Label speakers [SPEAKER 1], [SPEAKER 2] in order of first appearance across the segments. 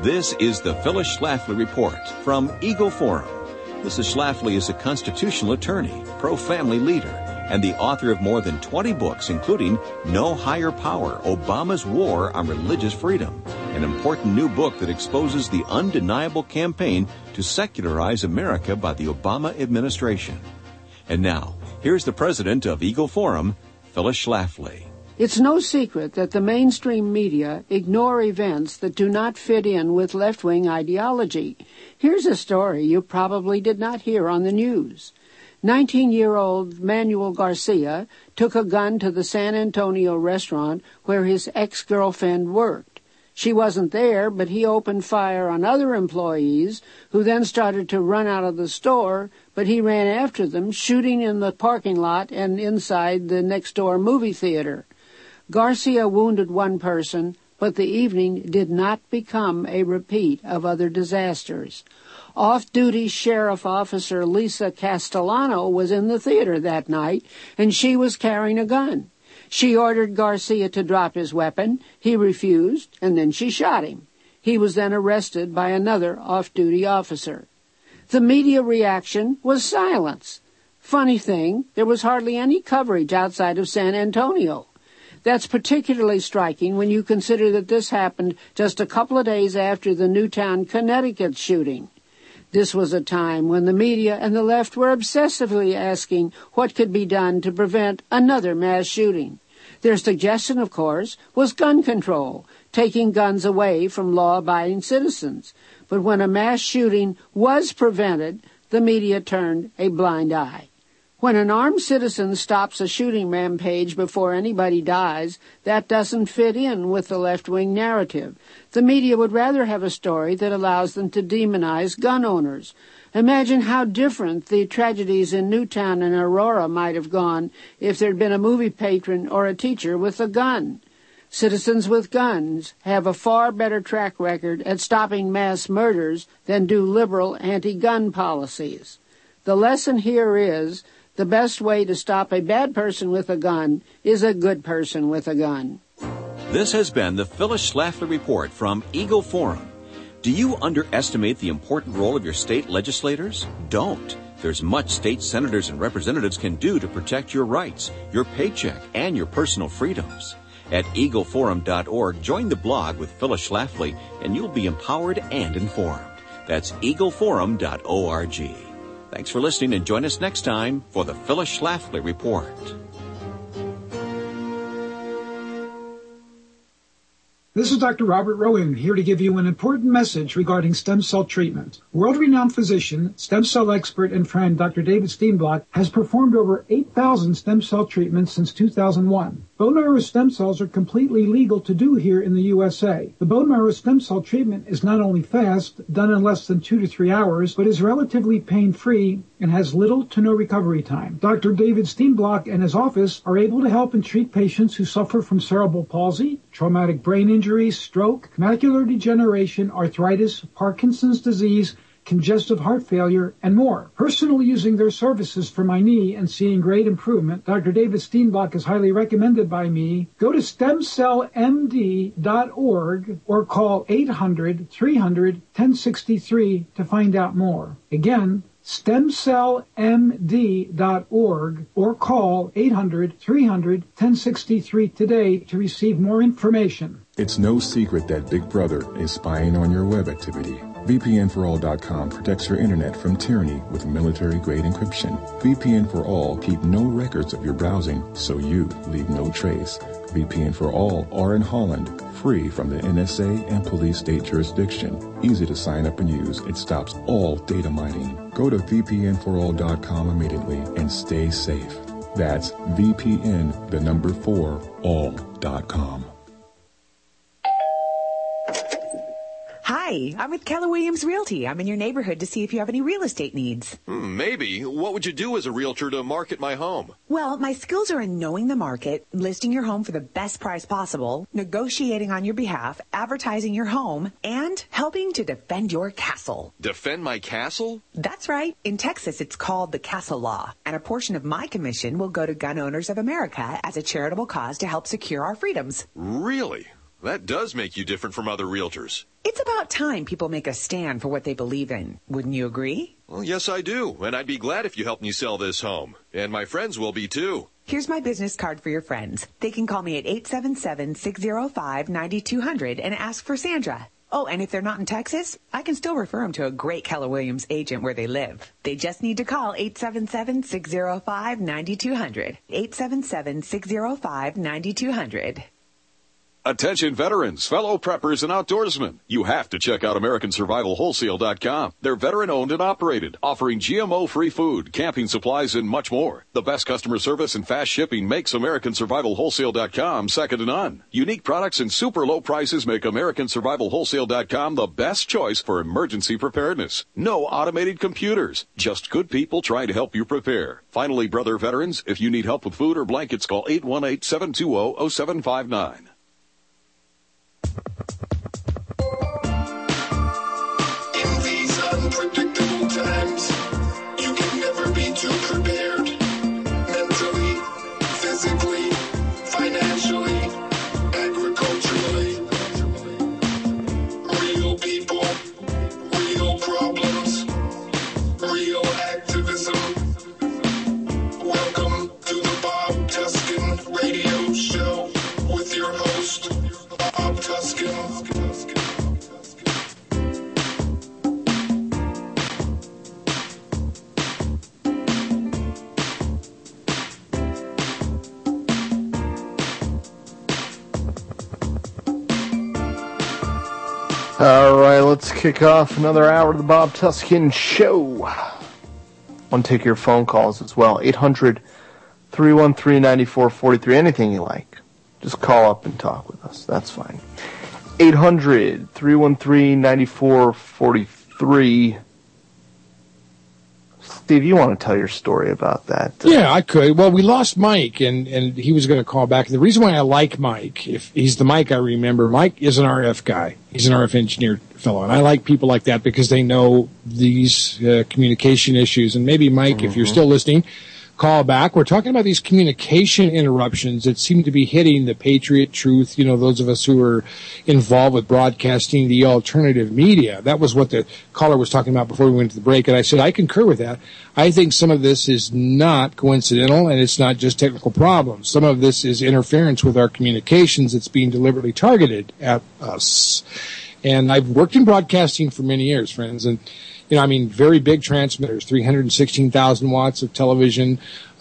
[SPEAKER 1] This is the Phyllis Schlafly Report from Eagle Forum. Mrs. Schlafly is a constitutional attorney, pro-family leader, and the author of more than 20 books, including No Higher Power, Obama's War on Religious Freedom, an important new book that exposes the undeniable campaign to secularize America by the Obama administration. And now, here's the president of Eagle Forum, Phyllis Schlafly.
[SPEAKER 2] It's no secret that the mainstream media ignore events that do not fit in with left-wing ideology. Here's a story you probably did not hear on the news. 19-year-old Manuel Garcia took a gun to the San Antonio restaurant where his ex-girlfriend worked. She wasn't there, but he opened fire on other employees who then started to run out of the store, but he ran after them, shooting in the parking lot and inside the next-door movie theater. Garcia wounded one person, but the evening did not become a repeat of other disasters. Off-duty Sheriff Officer Lisa Castellano was in the theater that night, and she was carrying a gun. She ordered Garcia to drop his weapon. He refused, and then she shot him. He was then arrested by another off-duty officer. The media reaction was silence. Funny thing, there was hardly any coverage outside of San Antonio. That's particularly striking when you consider that this happened just a couple of days after the Newtown, Connecticut shooting. This was a time when the media and the left were obsessively asking what could be done to prevent another mass shooting. Their suggestion, of course, was gun control, taking guns away from law-abiding citizens. But when a mass shooting was prevented, the media turned a blind eye. When an armed citizen stops a shooting rampage before anybody dies, that doesn't fit in with the left-wing narrative. The media would rather have a story that allows them to demonize gun owners. Imagine how different the tragedies in Newtown and Aurora might have gone if there'd been a movie patron or a teacher with a gun. Citizens with guns have a far better track record at stopping mass murders than do liberal anti-gun policies. The lesson here is the best way to stop a bad person with a gun is a good person with a gun.
[SPEAKER 1] This has been the Phyllis Schlafly Report from Eagle Forum. Do you underestimate the important role of your state legislators? Don't. There's much state senators and representatives can do to protect your rights, your paycheck, and your personal freedoms. At eagleforum.org, join the blog with Phyllis Schlafly, and you'll be empowered and informed. That's eagleforum.org. Thanks for listening, and join us next time for the Phyllis Schlafly Report.
[SPEAKER 3] This is Dr. Robert Rowan here to give you an important message regarding stem cell treatment. World-renowned physician, stem cell expert, and friend Dr. David Steenblock has performed over 8,000 stem cell treatments since 2001. Bone marrow stem cells are completely legal to do here in the USA. The bone marrow stem cell treatment is not only fast, done in less than 2 to 3 hours, but is relatively pain-free and has little to no recovery time. Dr. David Steenblock and his office are able to help and treat patients who suffer from cerebral palsy, traumatic brain injury, stroke, macular degeneration, arthritis, Parkinson's disease, congestive heart failure, and more. Personally using their services for my knee and seeing great improvement, Dr. David Steenblock is highly recommended by me. Go to stemcellmd.org or call 800-300-1063 to find out more. Again, stemcellmd.org or call 800-300-1063 today to receive more information.
[SPEAKER 4] It's no secret that Big Brother is spying on your web activity. VPNforall.com protects your internet from tyranny with military-grade encryption. VPN for All keep no records of your browsing, so you leave no trace. VPN for All are in Holland, free from the NSA and police state jurisdiction. Easy to sign up and use. It stops all data mining. Go to VPNforall.com immediately and stay safe. That's VPN4all.com.
[SPEAKER 5] Hi, I'm with Keller Williams Realty. I'm in your neighborhood to see if you have any real estate needs.
[SPEAKER 6] Maybe. What would you do as a realtor to market my home?
[SPEAKER 5] Well, my skills are in knowing the market, listing your home for the best price possible, negotiating on your behalf, advertising your home, and helping to defend your castle.
[SPEAKER 6] Defend my castle?
[SPEAKER 5] That's right. In Texas, it's called the Castle Law, and a portion of my commission will go to Gun Owners of America as a charitable cause to help secure our freedoms.
[SPEAKER 6] Really? That does make you different from other realtors.
[SPEAKER 5] It's about time people make a stand for what they believe in. Wouldn't you agree?
[SPEAKER 6] Well, yes, I do. And I'd be glad if you helped me sell this home. And my friends will be, too.
[SPEAKER 5] Here's my business card for your friends. They can call me at 877-605-9200 and ask for Sandra. Oh, and if they're not in Texas, I can still refer them to a great Keller Williams agent where they live. They just need to call 877-605-9200. 877-605-9200.
[SPEAKER 7] Attention veterans, fellow preppers, and outdoorsmen. You have to check out AmericanSurvivalWholesale.com. They're veteran-owned and operated, offering GMO-free food, camping supplies, and much more. The best customer service and fast shipping makes AmericanSurvivalWholesale.com second to none. Unique products and super low prices make AmericanSurvivalWholesale.com the best choice for emergency preparedness. No automated computers, just good people trying to help you prepare. Finally, brother veterans, if you need help with food or blankets, call 818-720-0759.
[SPEAKER 8] In these unpredictable times, you can never be too prepared. Mentally, physically, financially, agriculturally. Real people, real problems, real activism. Welcome to the Bob Tuskin Radio Show with your host, Bob Tuskin.
[SPEAKER 9] All right, let's kick off another hour of the Bob Tuskin Show. I want to take your phone calls as well. 800-313-9443. Anything you like. Just call up and talk with us. That's fine. 800-313-9443. Steve, you want to tell your story about that?
[SPEAKER 10] Yeah, I could. Well, we lost Mike, and he was going to call back. The reason why I like Mike, if he's the Mike I remember, Mike is an RF guy. He's an RF engineer fellow, and I like people like that because they know these communication issues. And maybe, Mike, if you're still listening, call back. We're talking about these communication interruptions that seem to be hitting the Patriot Truth, those of us who are involved with broadcasting the alternative media. That was what the caller was talking about before we went to the break, and I said I concur with that. I think some of this is not coincidental, and it's not just technical problems. Some of this is interference with our communications that's being deliberately targeted at us. And I've worked in broadcasting for many years, friends, and very big transmitters, 316,000 watts of television,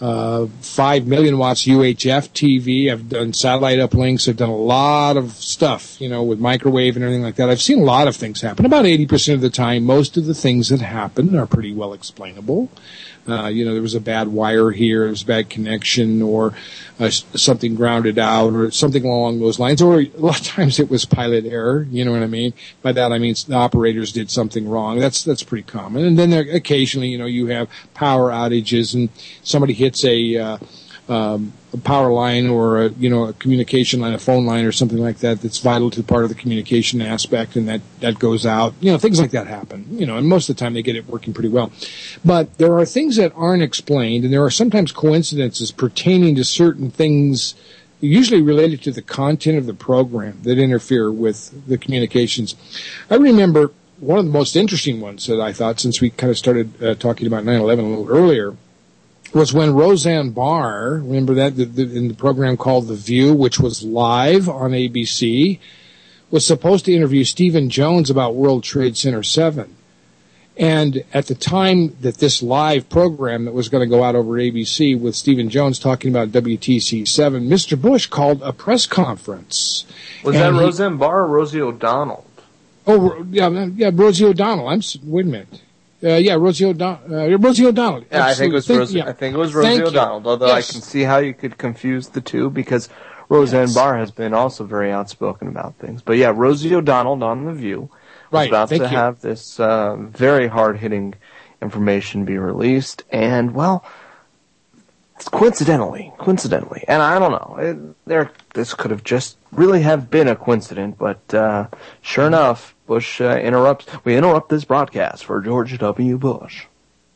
[SPEAKER 10] 5 million watts UHF TV. I've done satellite uplinks. I've done a lot of stuff, with microwave and everything like that. I've seen a lot of things happen. About 80% of the time, most of the things that happen are pretty well explainable. There was a bad wire here, there was a bad connection, or something grounded out, or something along those lines. Or a lot of times it was pilot error, you know what I mean? By that I mean the operators did something wrong. That's pretty common. And then there, occasionally, you have power outages and somebody hits a power line or a communication line, a phone line or something like that that's vital to part of the communication aspect, and that goes out. Things like that happen. And most of the time they get it working pretty well. But there are things that aren't explained, and there are sometimes coincidences pertaining to certain things, usually related to the content of the program, that interfere with the communications. I remember one of the most interesting ones that I thought, since we kind of started talking about 9/11 a little earlier, was when Roseanne Barr, remember that, in the program called The View, which was live on ABC, was supposed to interview Stephen Jones about World Trade Center 7. And at the time that this live program that was going to go out over ABC with Stephen Jones talking about WTC 7, Mr. Bush called a press conference.
[SPEAKER 9] Was that Roseanne Barr or Rosie O'Donnell?
[SPEAKER 10] Oh, yeah, Rosie O'Donnell. Wait a minute. Rosie O'Donnell. Rosie O'Donnell.
[SPEAKER 9] Yeah, I think it was Rosie. I think it was Rosie O'Donnell. Although yes. I can see how you could confuse the two, because Roseanne Barr has been also very outspoken about things. But yeah, Rosie O'Donnell on The View was about to have this very hard-hitting information be released, and well, coincidentally, and I don't know, this could have just really have been a coincidence, but sure enough, Bush we interrupt this broadcast for George W. Bush.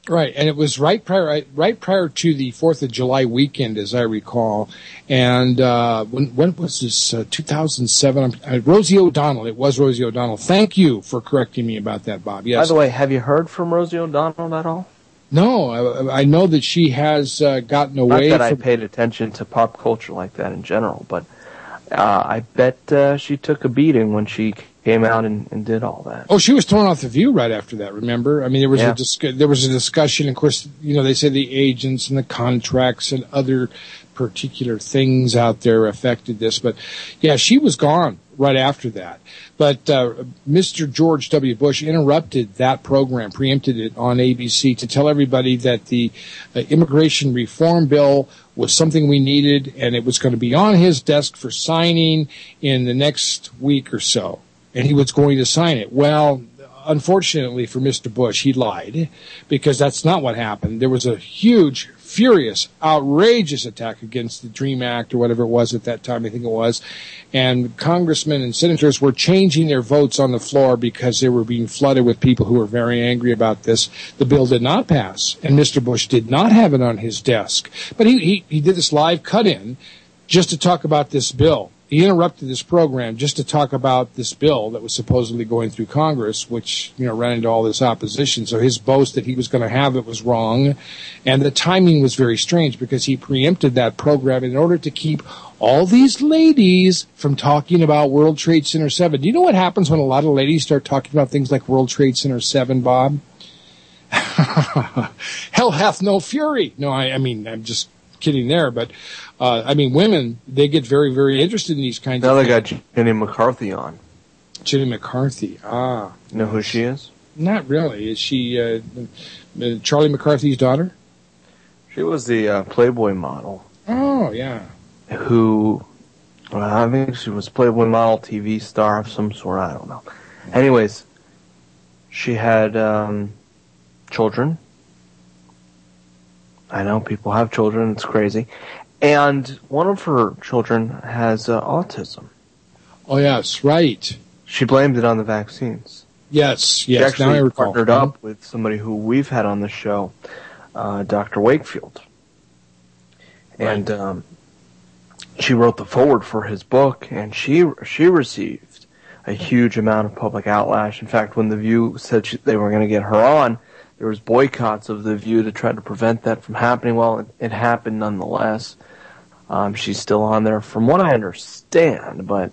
[SPEAKER 10] Right, and it was right prior to the 4th of July weekend, as I recall. And when was this? 2007. Rosie O'Donnell. It was Rosie O'Donnell. Thank you for correcting me about that, Bob. Yes.
[SPEAKER 9] By the way, have you heard from Rosie O'Donnell at all?
[SPEAKER 10] No, I know that she has gotten away.
[SPEAKER 9] Not that I paid attention to pop culture like that in general, but I bet she took a beating when she came out and did all that.
[SPEAKER 10] Oh, she was thrown off the View right after that. Remember? I mean, there was a discussion. Of course, they say the agents and the contracts and other particular things out there affected this. But yeah, she was gone right after that. But Mr. George W. Bush interrupted that program, preempted it on ABC to tell everybody that the immigration reform bill was something we needed, and it was going to be on his desk for signing in the next week or so. And he was going to sign it. Well, unfortunately for Mr. Bush, he lied, because that's not what happened. There was a huge, furious, outrageous attack against the DREAM Act, or whatever it was at that time, I think it was. And congressmen and senators were changing their votes on the floor because they were being flooded with people who were very angry about this. The bill did not pass, and Mr. Bush did not have it on his desk. But he did this live cut-in just to talk about this bill. He interrupted this program just to talk about this bill that was supposedly going through Congress, which, ran into all this opposition. So his boast that he was going to have it was wrong. And the timing was very strange, because he preempted that program in order to keep all these ladies from talking about World Trade Center 7. Do you know what happens when a lot of ladies start talking about things like World Trade Center 7, Bob? Hell hath no fury. No, I mean, I'm just kidding there, but women, they get very, very interested in these kinds of things.
[SPEAKER 9] Now they got Jenny McCarthy on.
[SPEAKER 10] Jenny McCarthy,
[SPEAKER 9] You know who she is?
[SPEAKER 10] Not really. Is she Charlie McCarthy's daughter?
[SPEAKER 9] She was the Playboy model.
[SPEAKER 10] Oh, yeah.
[SPEAKER 9] I think she was Playboy model, TV star of some sort, I don't know. Anyways, she had children. I know people have children, it's crazy. And one of her children has autism.
[SPEAKER 10] Oh, yes, right.
[SPEAKER 9] She blamed it on the vaccines.
[SPEAKER 10] Yes,
[SPEAKER 9] she actually
[SPEAKER 10] now I recall.
[SPEAKER 9] Partnered up with somebody who we've had on the show, Dr. Wakefield. Right. And she wrote the foreword for his book, and she received a huge amount of public outlash. In fact, when The View said they were going to get her on, there was boycotts of The View to try to prevent that from happening. Well, it happened nonetheless. She's still on there from what I understand, but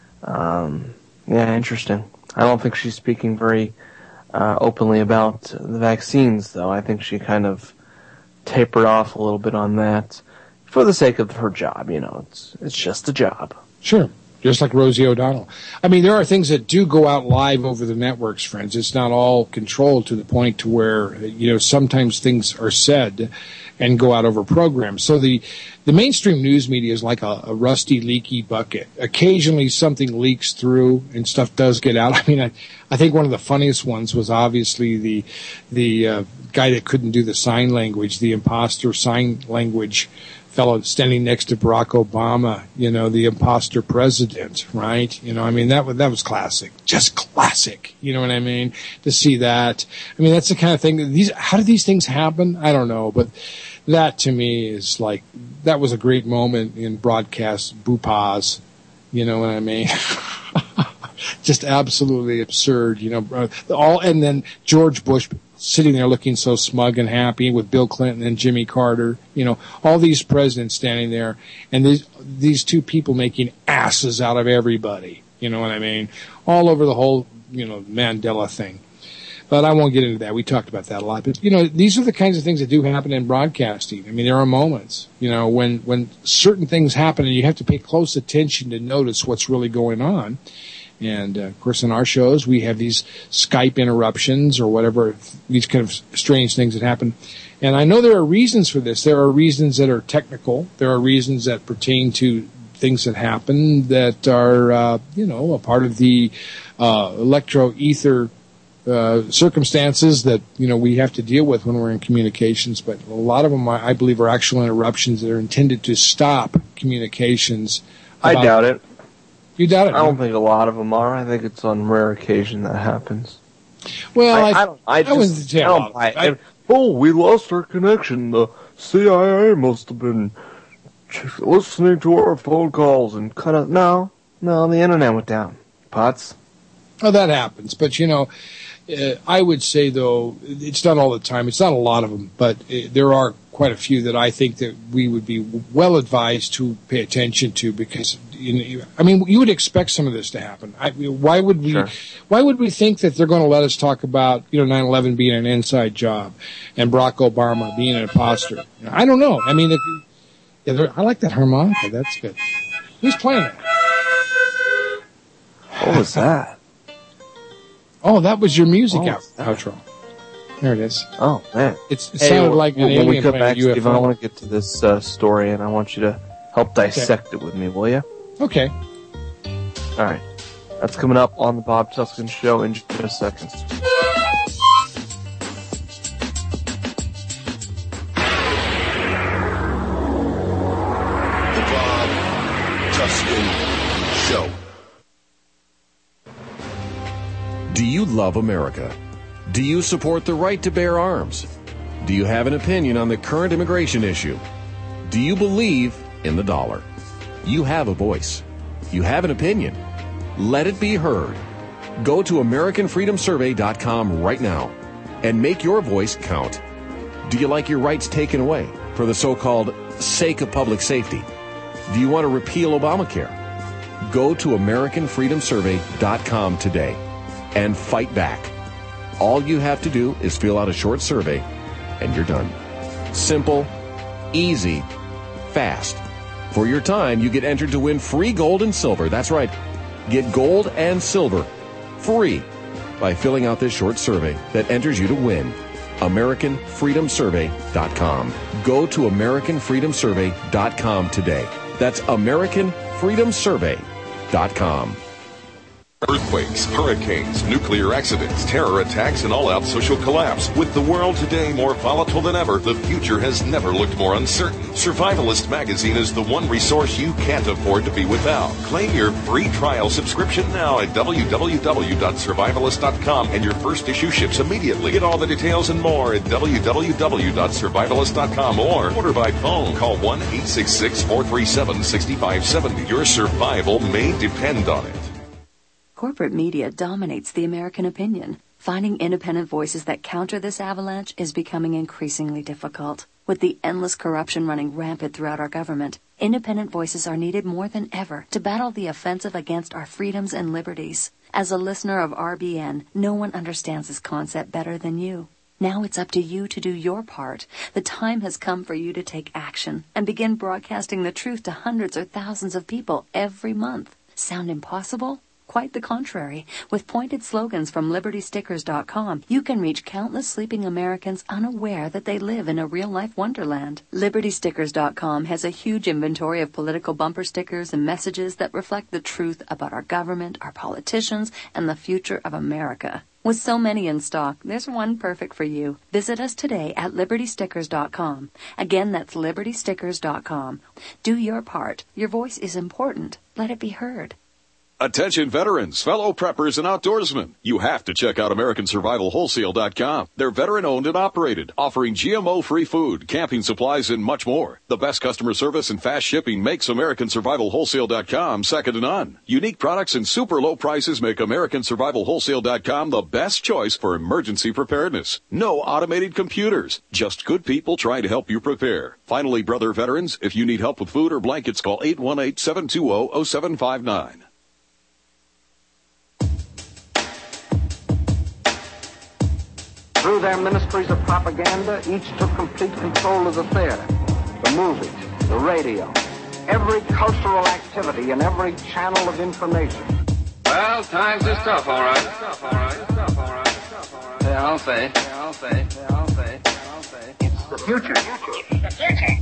[SPEAKER 9] interesting. I don't think she's speaking very openly about the vaccines, though. I think she kind of tapered off a little bit on that for the sake of her job. It's just a job.
[SPEAKER 10] Sure. Just like Rosie O'Donnell. I mean, there are things that do go out live over the networks, friends. It's not all controlled to the point to where, sometimes things are said and go out over programs. So the mainstream news media is like a rusty, leaky bucket. Occasionally something leaks through and stuff does get out. I mean, I think one of the funniest ones was obviously the guy that couldn't do the sign language, the imposter sign language fellow standing next to Barack Obama, the imposter president, right? That was classic, just classic. You know what I mean? To see that. That's the kind of thing how do these things happen? I don't know, but that to me is like, that was a great moment in broadcast boupaz. You know what I mean? Just absolutely absurd, and then George Bush sitting there looking so smug and happy with Bill Clinton and Jimmy Carter, all these presidents standing there, and these two people making asses out of everybody, you know what I mean? All over the whole, Mandela thing. But I won't get into that. We talked about that a lot. But, these are the kinds of things that do happen in broadcasting. There are moments, when certain things happen and you have to pay close attention to notice what's really going on. And, of course, in our shows, we have these Skype interruptions or whatever, these kind of strange things that happen. And I know there are reasons for this. There are reasons that are technical. There are reasons that pertain to things that happen that are, a part of the electro-ether circumstances that, we have to deal with when we're in communications. But a lot of them, I believe, are actual interruptions that are intended to stop communications.
[SPEAKER 9] I doubt it.
[SPEAKER 10] You doubt it?
[SPEAKER 9] I don't think a lot of them are. I think it's on rare occasion that happens.
[SPEAKER 10] Well,
[SPEAKER 9] I don't buy it. oh, we lost our connection. The CIA must have been listening to our phone calls and cut out. No, the internet went down. Potts?
[SPEAKER 10] Oh, that happens. But, I would say, though, it's not all the time. It's not a lot of them, but there are quite a few that I think that we would be well advised to pay attention to because, you would expect some of this to happen. Why would we think that they're going to let us talk about, 9/11 being an inside job and Barack Obama being an imposter? I don't know. I like that harmonica. That's good. Who's playing it?
[SPEAKER 9] What was that?
[SPEAKER 10] Oh, that was your music outro. There it is.
[SPEAKER 9] Oh, man.
[SPEAKER 10] It sounded like an alien
[SPEAKER 9] when we come back,
[SPEAKER 10] UFO.
[SPEAKER 9] Steve, I want to get to this story, and I want you to help dissect it with me, will you?
[SPEAKER 10] Okay.
[SPEAKER 9] All right. That's coming up on the Bob Tuskin Show in just a second.
[SPEAKER 8] The Bob Tuskin Show.
[SPEAKER 6] Do you love America? Do you support the right to bear arms? Do you have an opinion on the current immigration issue? Do you believe in the dollar? You have a voice. You have an opinion. Let it be heard. Go to AmericanFreedomSurvey.com right now and make your voice count. Do you like your rights taken away for the so-called sake of public safety? Do you want to repeal Obamacare? Go to AmericanFreedomSurvey.com today and fight back. All you have to do is fill out a short survey, and you're done. Simple, easy, fast. For your time, you get entered to win free gold and silver. That's right. Get gold and silver free by filling out this short survey that enters you to win. AmericanFreedomSurvey.com. Go to AmericanFreedomSurvey.com today. That's AmericanFreedomSurvey.com.
[SPEAKER 7] Earthquakes, hurricanes, nuclear accidents, terror attacks, and all-out social collapse. With the world today more volatile than ever, the future has never looked more uncertain. Survivalist Magazine is the one resource you can't afford to be without. Claim your free trial subscription now at www.survivalist.com, and your first issue ships immediately. Get all the details and more at www.survivalist.com or order by phone. Call 1-866-437-6570. Your survival may depend on it.
[SPEAKER 11] Corporate media dominates the American opinion. Finding independent voices that counter this avalanche is becoming increasingly difficult. With the endless corruption running rampant throughout our government, independent voices are needed more than ever to battle the offensive against our freedoms and liberties. As a listener of RBN, no one understands this concept better than you. Now it's up to you to do your part. The time has come for you to take action and begin broadcasting the truth to hundreds or thousands of people every month. Sound impossible? Quite the contrary. With pointed slogans from LibertyStickers.com, you can reach countless sleeping Americans unaware that they live in a real-life wonderland. LibertyStickers.com has a huge inventory of political bumper stickers and messages that reflect the truth about our government, our politicians, and the future of America. With so many in stock, there's one perfect for you. Visit us today at LibertyStickers.com. Again, that's LibertyStickers.com. Do your part. Your voice is important. Let it be heard.
[SPEAKER 7] Attention veterans, fellow preppers, and outdoorsmen. You have to check out AmericanSurvivalWholesale.com. They're veteran-owned and operated, offering GMO-free food, camping supplies, and much more. The best customer service and fast shipping makes AmericanSurvivalWholesale.com second to none. Unique products and super low prices make AmericanSurvivalWholesale.com the best choice for emergency preparedness. No automated computers, just good people trying to help you prepare. Finally, brother veterans, if you need help with food or blankets, call 818-720-0759.
[SPEAKER 12] Through their ministries of propaganda, each took complete control of the theater, the movies, the radio, every cultural activity and every channel of information.
[SPEAKER 13] Well, times is tough, all right. Yeah, I'll say.
[SPEAKER 12] It's the future.
[SPEAKER 8] The future.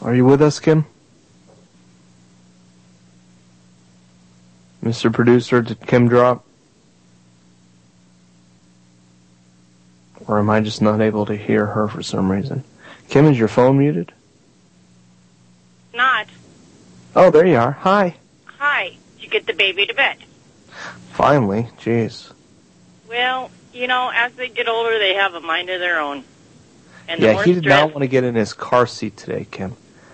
[SPEAKER 9] Are you with us, Kim? Mr. Producer, did Kim drop? Or am I just not able to hear her for some reason? Kim, is your phone muted?
[SPEAKER 14] Not.
[SPEAKER 9] Oh, there you are. Hi.
[SPEAKER 14] Hi. Did you get the baby to bed?
[SPEAKER 9] Finally. Jeez.
[SPEAKER 14] Well, as they get older, they have a mind of their own. And
[SPEAKER 9] yeah, he did not want to get in his car seat today, Kim.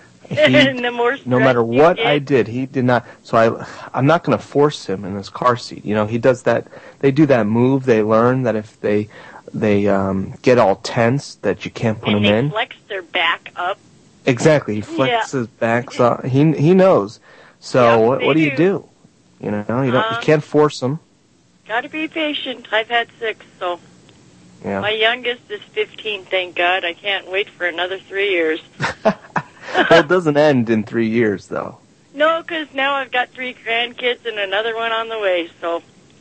[SPEAKER 14] No
[SPEAKER 9] matter what I did, he did not. So I'm not going to force him in his car seat. He does that. They do that move. They learn that if they get all tense, that you can't put him in.
[SPEAKER 14] And they flex their back up.
[SPEAKER 9] Exactly. He flexes his back up. He knows. So what do you do? You can't force him.
[SPEAKER 14] Got to be patient. I've had 6, so.
[SPEAKER 9] Yeah.
[SPEAKER 14] My youngest is 15, thank God. I can't wait for another 3 years.
[SPEAKER 9] Well, it doesn't end in 3 years, though.
[SPEAKER 14] No, because now I've got 3 grandkids and another one on the way, so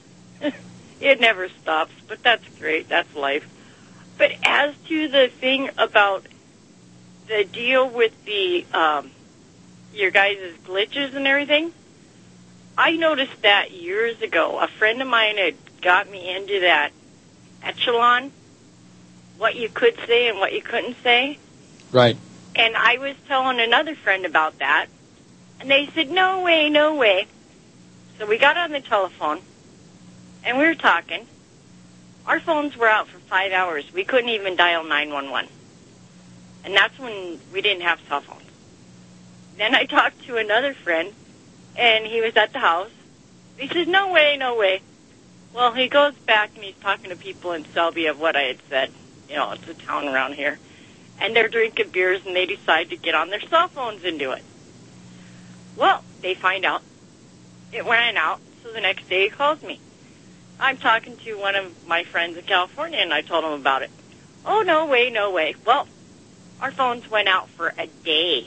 [SPEAKER 14] it never stops. But that's great. That's life. But as to the thing about the deal with the your guys' glitches and everything, I noticed that years ago. A friend of mine had got me into that echelon, what you could say and what you couldn't say.
[SPEAKER 10] Right.
[SPEAKER 14] And I was telling another friend about that, and they said, no way, no way. So we got on the telephone, and we were talking. Our phones were out for 5 hours. We couldn't even dial 911. And that's when we didn't have cell phones. Then I talked to another friend, and he was at the house. He says, no way, no way. Well, he goes back, and he's talking to people in Selby of what I had said. It's a town around here. And they're drinking beers, and they decide to get on their cell phones and do it. Well, they find out. It went out, so the next day he calls me. I'm talking to one of my friends in California, and I told him about it. Oh, no way, no way. Well, our phones went out for a day.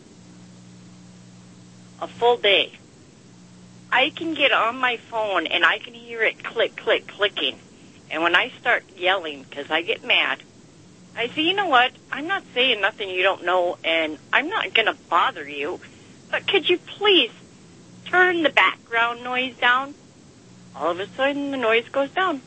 [SPEAKER 14] A full day. I can get on my phone, and I can hear it click, click, clicking. And when I start yelling, because I get mad, I say, you know what, I'm not saying nothing you don't know, and I'm not going to bother you, but could you please turn the background noise down? All of a sudden, the noise goes down.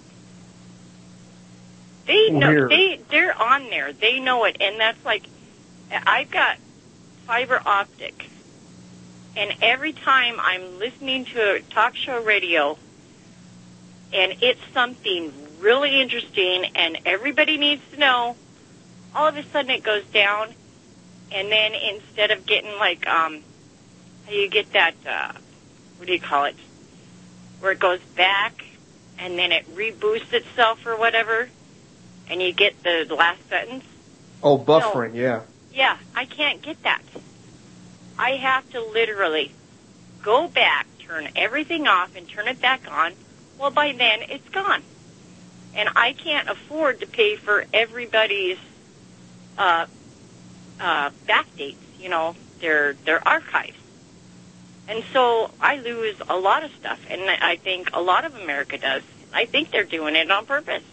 [SPEAKER 14] They know, they're on there. They know it, and that's like, I've got fiber optic, and every time I'm listening to a talk show radio, and it's something really interesting, and everybody needs to know, all of a sudden it goes down, and then instead of getting like, you get that, what do you call it, where it goes back, and then it reboosts itself or whatever, and you get the last sentence.
[SPEAKER 9] Oh, buffering, yeah.
[SPEAKER 14] Yeah, I can't get that. I have to literally go back, turn everything off, and turn it back on. Well, by then, it's gone. And I can't afford to pay for everybody's backdates, their archives. And so I lose a lot of stuff, and I think a lot of America does. I think they're doing it on purpose.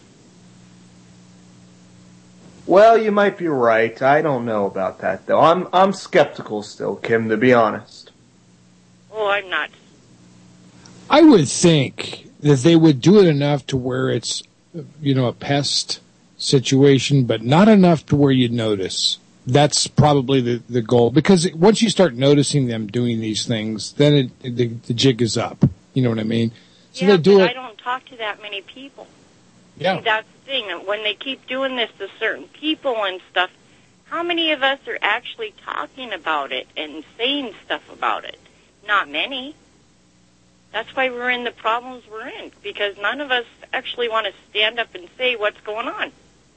[SPEAKER 9] Well, you might be right. I don't know about that, though. I'm skeptical still, Kim, to be honest.
[SPEAKER 14] Oh, I'm not.
[SPEAKER 10] I would think that they would do it enough to where it's, a pest situation, but not enough to where you'd notice. That's probably the goal. Because once you start noticing them doing these things, then the jig is up. You know what I mean? So
[SPEAKER 14] yeah,
[SPEAKER 10] they do
[SPEAKER 14] but I don't talk to that many people.
[SPEAKER 10] Yeah.
[SPEAKER 14] See, that's the thing. When they keep doing this to certain people and stuff, how many of us are actually talking about it and saying stuff about it? Not many. That's why we're in the problems we're in, because none of us actually want to stand up and say what's going on.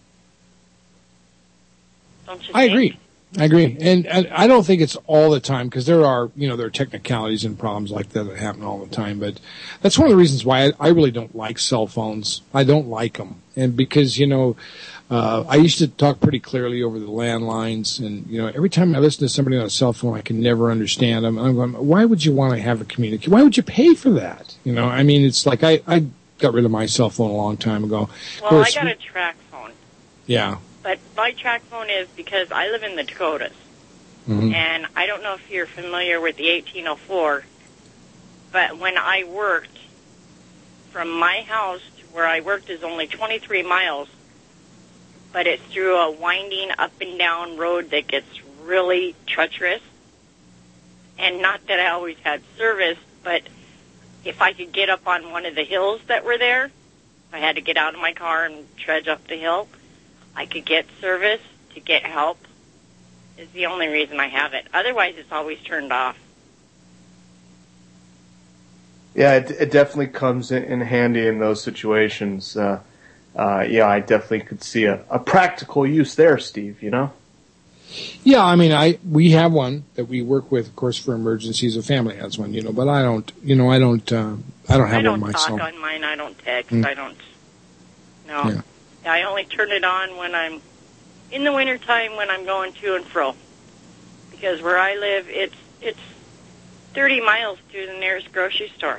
[SPEAKER 14] Don't you think?
[SPEAKER 10] I agree. And I don't think it's all the time, because there are technicalities and problems like that happen all the time. But that's one of the reasons why I really don't like cell phones. I don't like them. And because, I used to talk pretty clearly over the landlines. And, every time I listen to somebody on a cell phone, I can never understand them. And I'm going, why would you want to have a communication? Why would you pay for that? It's like I got rid of my cell phone a long time ago.
[SPEAKER 14] Well, I got a track phone.
[SPEAKER 10] Yeah.
[SPEAKER 14] But my track phone is because I live in the Dakotas. And I don't know if you're familiar with the 1804, but when I worked, from my house to where I worked is only 23 miles, but it's through a winding up and down road that gets really treacherous. And not that I always had service, but if I could get up on one of the hills that were there, I had to get out of my car and trudge up the hill, I could get service to get help. Is the only reason I have it. Otherwise, it's always turned off.
[SPEAKER 9] Yeah, it definitely comes in handy in those situations. Yeah, I definitely could see a practical use there, Steve, you know?
[SPEAKER 10] Yeah, I mean, we have one that we work with, of course, for emergencies. A family has one, you know, but I don't have one myself.
[SPEAKER 14] I don't talk on mine. I don't text. I don't. No.
[SPEAKER 10] Yeah.
[SPEAKER 14] I only turn it on when I'm in the wintertime when I'm going to and fro. Because where I live, it's 30 miles to the nearest grocery store.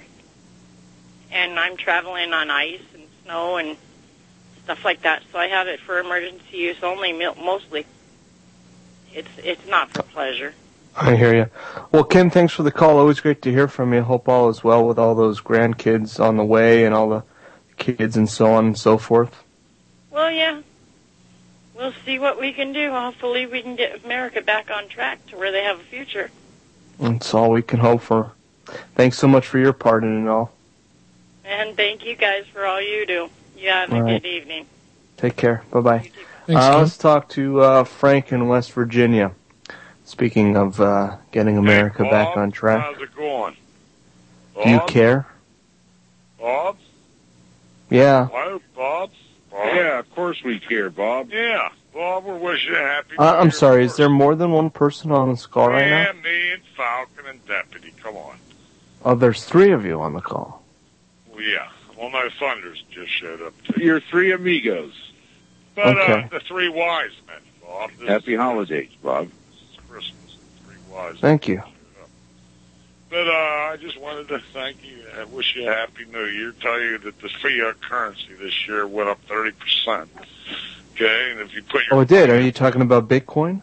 [SPEAKER 14] And I'm traveling on ice and snow and stuff like that. So I have it for emergency use only, mostly. It's not for pleasure.
[SPEAKER 9] I hear you. Well, Ken, thanks for the call. Always great to hear from you. Hope all is well with all those grandkids on the way and all the kids and so on and so forth.
[SPEAKER 14] Well, yeah. We'll see what we can do. Hopefully we can get America back on track to where they have a future.
[SPEAKER 9] That's all we can hope for. Thanks so much for your part in it all.
[SPEAKER 14] And thank you guys for all you do. You have a good evening.
[SPEAKER 9] Take care. Bye-bye.
[SPEAKER 10] Thanks,
[SPEAKER 9] let's talk to Frank in West Virginia. Speaking of getting America back on track.
[SPEAKER 15] How's it going? Bob?
[SPEAKER 9] Do you care?
[SPEAKER 15] Bob?
[SPEAKER 9] Yeah.
[SPEAKER 15] Hello, Bob? Yeah, of course we care, Bob. Yeah, Bob, we're wishing you a happy New
[SPEAKER 9] I'm
[SPEAKER 15] Year.
[SPEAKER 9] sorry, is there more than one person on this call right now?
[SPEAKER 15] Yeah, me and Falcon and Deputy, come on.
[SPEAKER 9] Oh, there's three of you on the call.
[SPEAKER 15] Well, yeah. Well, no, Thunders just showed up, too. You're three amigos. But,
[SPEAKER 9] Okay.
[SPEAKER 15] the three wise men, Bob.
[SPEAKER 16] Happy holidays, Bob.
[SPEAKER 15] This is Christmas. Three wise
[SPEAKER 9] Thank you.
[SPEAKER 15] But I just wanted to thank you and wish you a happy New Year. Tell you that the fiat currency this year went up 30%. Okay, and if you put your
[SPEAKER 9] Oh, it did. Are you talking about Bitcoin?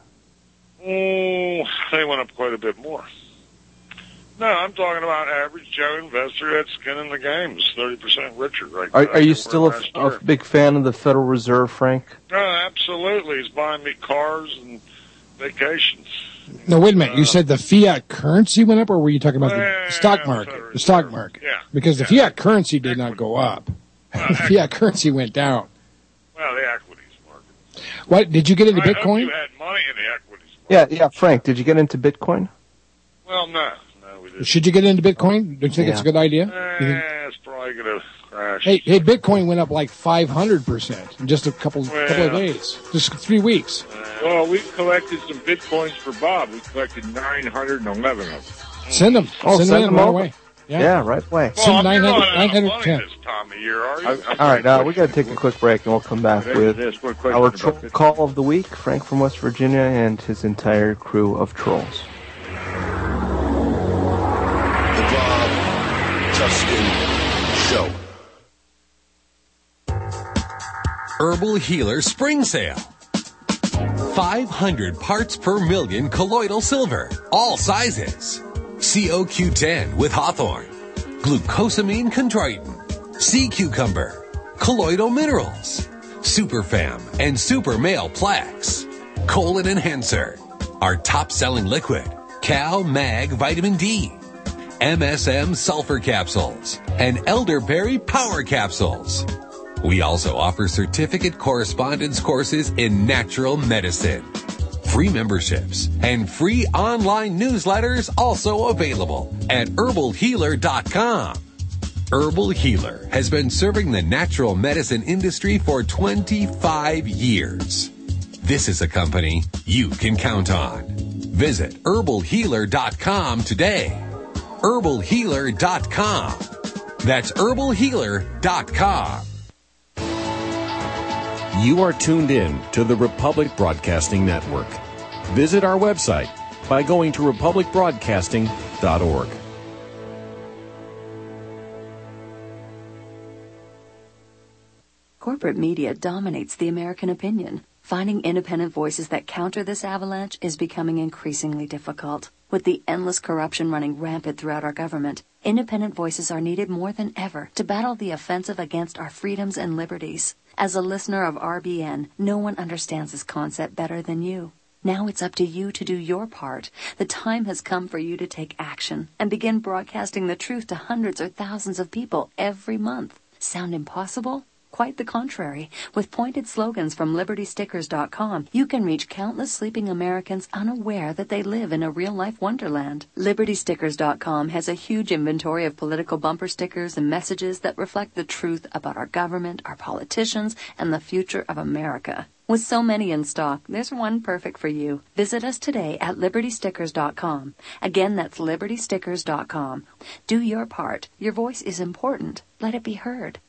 [SPEAKER 15] they went up quite a bit more. No, I'm talking about average Joe investor that's skin in the game is 30% richer right now.
[SPEAKER 9] Are you still a big fan of the Federal Reserve, Frank?
[SPEAKER 15] Absolutely. He's buying me cars and vacations.
[SPEAKER 10] No, wait a minute. You said the fiat currency went up, or were you talking about the stock market? The stock market.
[SPEAKER 15] Yeah.
[SPEAKER 10] Because the fiat currency did not go up. The fiat currency went down.
[SPEAKER 15] Well, the equities market.
[SPEAKER 10] What? Did you get into
[SPEAKER 15] I hope
[SPEAKER 10] Bitcoin?
[SPEAKER 15] you had money in the equities market.
[SPEAKER 9] Yeah, Frank, did you get into Bitcoin?
[SPEAKER 15] Well, no, we didn't.
[SPEAKER 10] Should you get into Bitcoin? Don't you think it's a good idea?
[SPEAKER 15] It's probably going to crash.
[SPEAKER 10] Hey, Bitcoin went up like 500% in just a couple of days, just 3 weeks.
[SPEAKER 16] Well, we collected some Bitcoins for Bob. We collected 911 of them.
[SPEAKER 10] Send them.
[SPEAKER 9] Send them
[SPEAKER 10] right
[SPEAKER 9] over.
[SPEAKER 10] away.
[SPEAKER 9] Yeah, right away.
[SPEAKER 10] Send 910.
[SPEAKER 15] This time of year, are you?
[SPEAKER 9] All right, we got to take a quick break, and we'll come back with our troll call of the week. Frank from West Virginia and his entire crew of trolls.
[SPEAKER 8] The Bob Tuskin Show.
[SPEAKER 17] Herbal Healer Spring Sale. 500 parts per million colloidal silver, all sizes. COQ10 with hawthorn, glucosamine chondroitin, sea cucumber, colloidal minerals, superfam and super male plaques, colon enhancer, our top-selling liquid, Cal Mag Vitamin D, MSM sulfur capsules, and elderberry power capsules. We also offer certificate correspondence courses in natural medicine. Free memberships and free online newsletters also available at herbalhealer.com. Herbal Healer has been serving the natural medicine industry for 25 years. This is a company you can count on. Visit herbalhealer.com today. herbalhealer.com. That's herbalhealer.com.
[SPEAKER 6] You are tuned in to the Republic Broadcasting Network. Visit our website by going to republicbroadcasting.org.
[SPEAKER 11] Corporate media dominates the American opinion. Finding independent voices that counter this avalanche is becoming increasingly difficult. With the endless corruption running rampant throughout our government, independent voices are needed more than ever to battle the offensive against our freedoms and liberties. As a listener of RBN, no one understands this concept better than you. Now it's up to you to do your part. The time has come for you to take action and begin broadcasting the truth to hundreds or thousands of people every month. Sound impossible? Quite the contrary. With pointed slogans from LibertyStickers.com, you can reach countless sleeping Americans unaware that they live in a real-life wonderland. LibertyStickers.com has a huge inventory of political bumper stickers and messages that reflect the truth about our government, our politicians, and the future of America. With so many in stock, there's one perfect for you. Visit us today at LibertyStickers.com. Again, that's LibertyStickers.com. Do your part. Your voice is important. Let it be heard.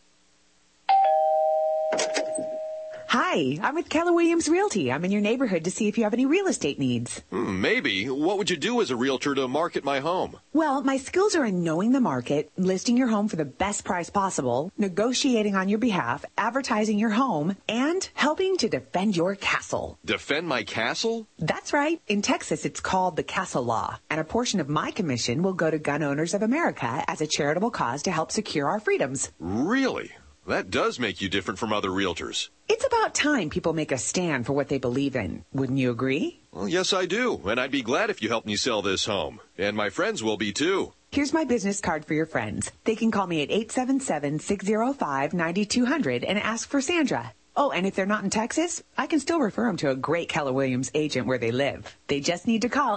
[SPEAKER 5] Hi, I'm with Keller Williams Realty. I'm in your neighborhood to see if you have any real estate needs.
[SPEAKER 6] Maybe. What would you do as a realtor to market my home?
[SPEAKER 5] Well, my skills are in knowing the market, listing your home for the best price possible, negotiating on your behalf, advertising your home, and helping to defend your castle.
[SPEAKER 6] Defend my castle?
[SPEAKER 5] That's right. In Texas, it's called the Castle Law, and a portion of my commission will go to Gun Owners of America as a charitable cause to help secure our freedoms.
[SPEAKER 6] Really? That does make you different from other realtors.
[SPEAKER 5] It's about time people make a stand for what they believe in. Wouldn't you agree?
[SPEAKER 6] Well, yes, I do. And I'd be glad if you helped me sell this home. And my friends will be, too.
[SPEAKER 5] Here's my business card for your friends. They can call me at 877-605-9200 and ask for Sandra. Oh, and if they're not in Texas, I can still refer them to a great Keller Williams agent where they live. They just need to call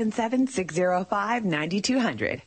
[SPEAKER 5] 877-605-9200.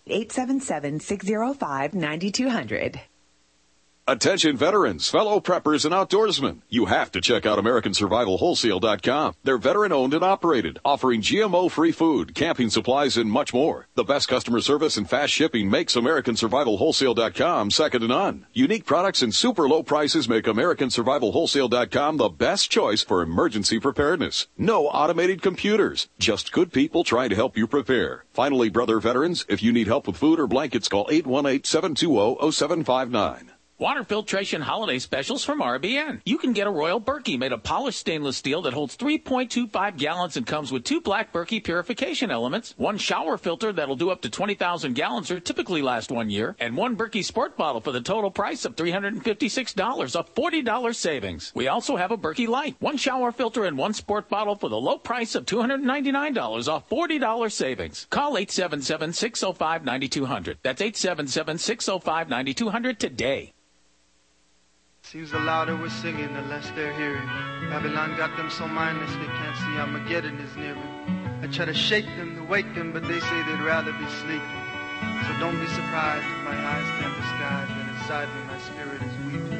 [SPEAKER 5] 877-605-9200.
[SPEAKER 7] Attention veterans, fellow preppers, and outdoorsmen. You have to check out AmericanSurvivalWholesale.com. They're veteran-owned and operated, offering GMO-free food, camping supplies, and much more. The best customer service and fast shipping makes AmericanSurvivalWholesale.com second to none. Unique products and super low prices make AmericanSurvivalWholesale.com the best choice for emergency preparedness. No automated computers, just good people trying to help you prepare. Finally, brother veterans, if you need help with food or blankets, call 818-720-0759.
[SPEAKER 18] Water filtration holiday specials from RBN. You can get a Royal Berkey made of polished stainless steel that holds 3.25 gallons and comes with 2 black Berkey purification elements, 1 shower filter that'll do up to 20,000 gallons or typically last 1 year, and 1 Berkey Sport bottle for the total price of $356, a $40 savings. We also have a Berkey Light, 1 shower filter and 1 sport bottle for the low price of $299, a $40 savings. Call 877-605-9200. That's 877-605-9200 today.
[SPEAKER 19] Seems the louder we're singing, the less they're hearing. Babylon got them so mindless they can't see Armageddon is nearing. I try to shake them, to wake them, but they say they'd rather be sleeping. So don't be surprised if my eyes turn to skies when inside me my spirit is weeping.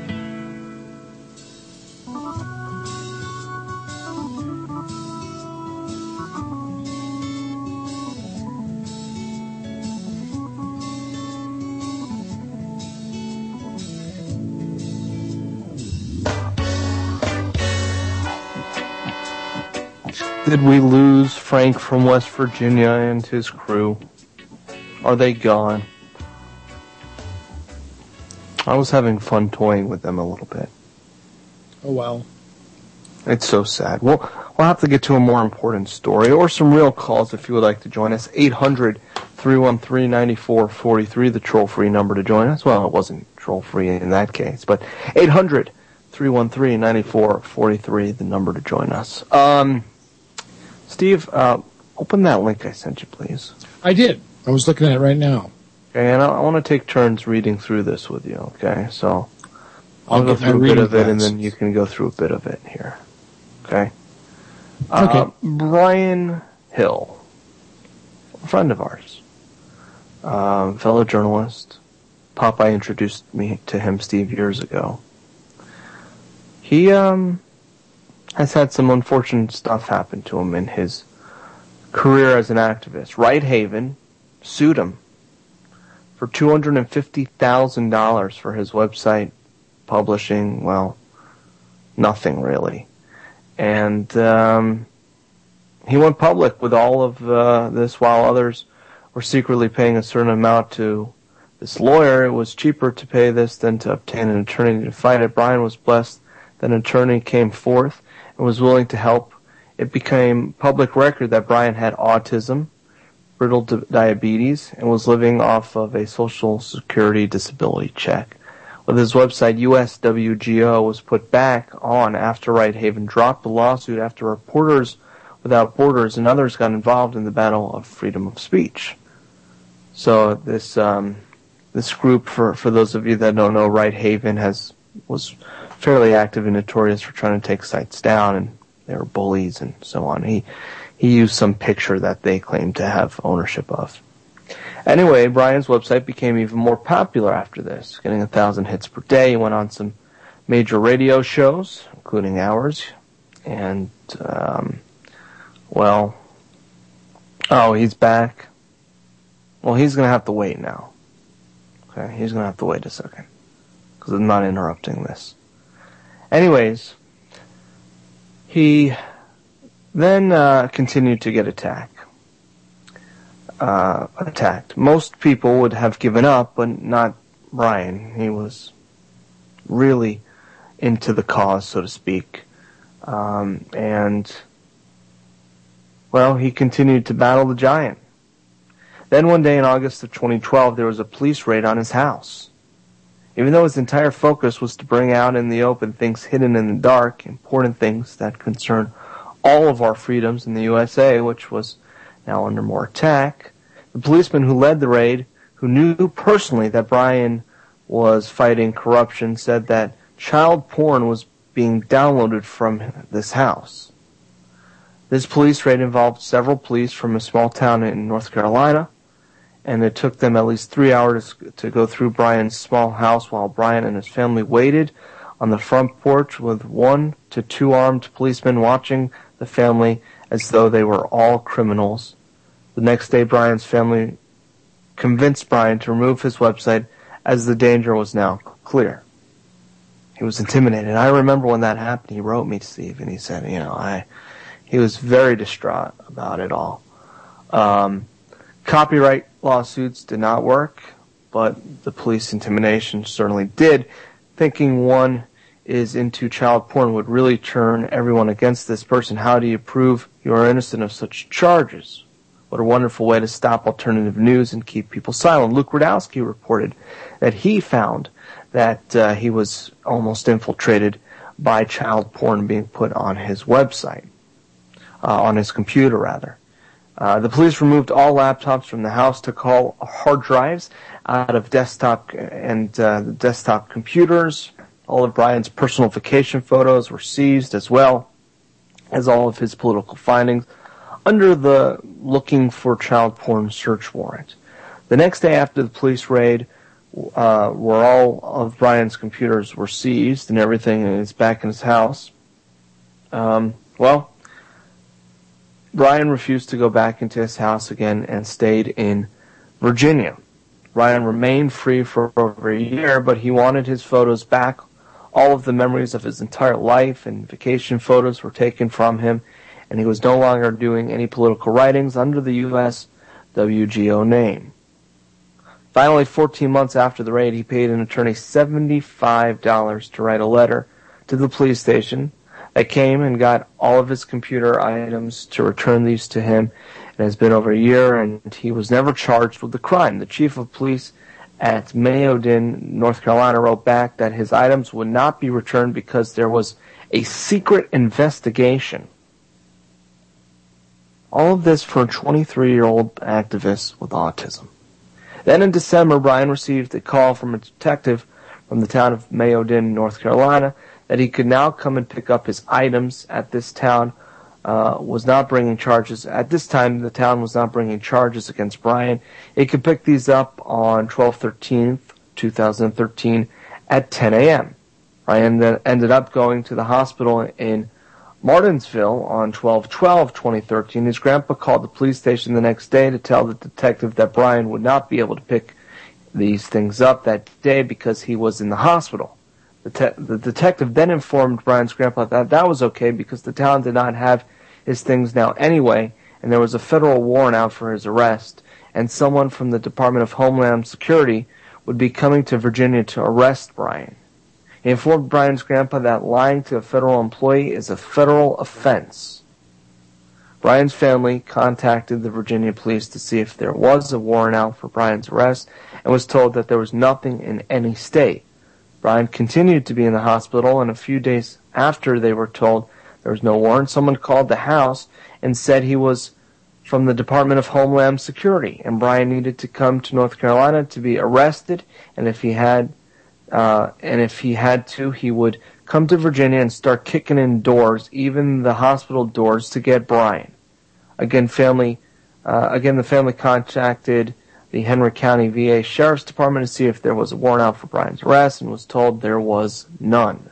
[SPEAKER 9] Did we lose Frank from West Virginia and his crew? Are they gone? I was having fun toying with them a little bit.
[SPEAKER 10] Oh, well.
[SPEAKER 9] It's so sad. We'll have to get to a more important story or some real calls if you would like to join us. 800-313-9443, the troll-free number to join us. Well, it wasn't troll-free in that case, but 800-313-9443, the number to join us. Steve, open that link I sent you, please.
[SPEAKER 10] I did. I was looking at it right now.
[SPEAKER 9] Okay, and I want to take turns reading through this with you, okay? So I'll go through a bit of it, and then you can go through a bit of it here. Okay?
[SPEAKER 10] Okay.
[SPEAKER 9] Brian Hill, a friend of ours, fellow journalist. Popeye introduced me to him, Steve, years ago. He has had some unfortunate stuff happen to him in his career as an activist. Right Haven sued him for $250,000 for his website publishing, well, nothing really. And he went public with all of this while others were secretly paying a certain amount to this lawyer. It was cheaper to pay this than to obtain an attorney to fight it. Brian was blessed that an attorney came forth and was willing to help, it became public record that Brian had autism, brittle diabetes, and was living off of a Social Security disability check. With his website, USWGO was put back on after Right Haven dropped the lawsuit after Reporters Without Borders and others got involved in the battle of freedom of speech. So this group, for those of you that don't know, Right Haven was fairly active and notorious for trying to take sites down, and they were bullies and so on. He used some picture that they claimed to have ownership of. Anyway, Brian's website became even more popular after this, getting 1,000 hits per day. He went on some major radio shows, including ours, and, he's back. Well, he's going to have to wait now. Okay, he's going to have to wait a second, because I'm not interrupting this. Anyways, he then continued to get attacked. Most people would have given up, but not Brian. He was really into the cause, so to speak. He continued to battle the giant. Then one day in August of 2012, there was a police raid on his house. Even though his entire focus was to bring out in the open things hidden in the dark, important things that concern all of our freedoms in the USA, which was now under more attack, the policeman who led the raid, who knew personally that Brian was fighting corruption, said that child porn was being downloaded from this house. This police raid involved several police from a small town in North Carolina, and it took them at least 3 hours to go through Brian's small house while Brian and his family waited on the front porch with 1 to 2 armed policemen watching the family as though they were all criminals. The next day, Brian's family convinced Brian to remove his website as the danger was now clear. He was intimidated. I remember when that happened, he wrote me, Steve, and he said, he was very distraught about it all. Copyright lawsuits did not work, but the police intimidation certainly did. Thinking one is into child porn would really turn everyone against this person. How do you prove you are innocent of such charges? What a wonderful way to stop alternative news and keep people silent. Luke Rudowski reported that he found that he was almost infiltrated by child porn being put on his website, on his computer rather. The police removed all laptops from the house, took all hard drives out of desktop and desktop computers. All of Brian's personal vacation photos were seized, as well as all of his political findings, under the looking for child porn search warrant. The next day after the police raid, where all of Brian's computers were seized and everything is back in his house, Brian refused to go back into his house again and stayed in Virginia. Brian remained free for over a year, but he wanted his photos back. All of the memories of his entire life and vacation photos were taken from him, and he was no longer doing any political writings under the USWGO name. Finally, 14 months after the raid, he paid an attorney $75 to write a letter to the police station that came and got all of his computer items to return these to him. It has been over a year, and he was never charged with the crime. The chief of police at Mayodan, North Carolina, wrote back that his items would not be returned because there was a secret investigation. All of this for a 23-year-old activist with autism. Then in December, Brian received a call from a detective from the town of Mayodan, North Carolina, that he could now come and pick up his items at this town. Was not bringing charges. At this time, the town was not bringing charges against Brian. He could pick these up on 12/13/2013 at 10 a.m. Brian then ended up going to the hospital in Martinsville on 12/12/2013. His grandpa called the police station the next day to tell the detective that Brian would not be able to pick these things up that day because he was in the hospital. The detective then informed Brian's grandpa that that was okay because the town did not have his things now anyway, and there was a federal warrant out for his arrest, and someone from the Department of Homeland Security would be coming to Virginia to arrest Brian. He informed Brian's grandpa that lying to a federal employee is a federal offense. Brian's family contacted the Virginia police to see if there was a warrant out for Brian's arrest and was told that there was nothing in any state. Brian continued to be in the hospital, and a few days after they were told there was no warrant, someone called the house and said he was from the Department of Homeland Security, and Brian needed to come to North Carolina to be arrested, and if he had to, he would come to Virginia and start kicking in doors, even the hospital doors, to get Brian. Again, the family contacted the Henry County VA Sheriff's Department to see if there was a warrant out for Brian's arrest, and was told there was none.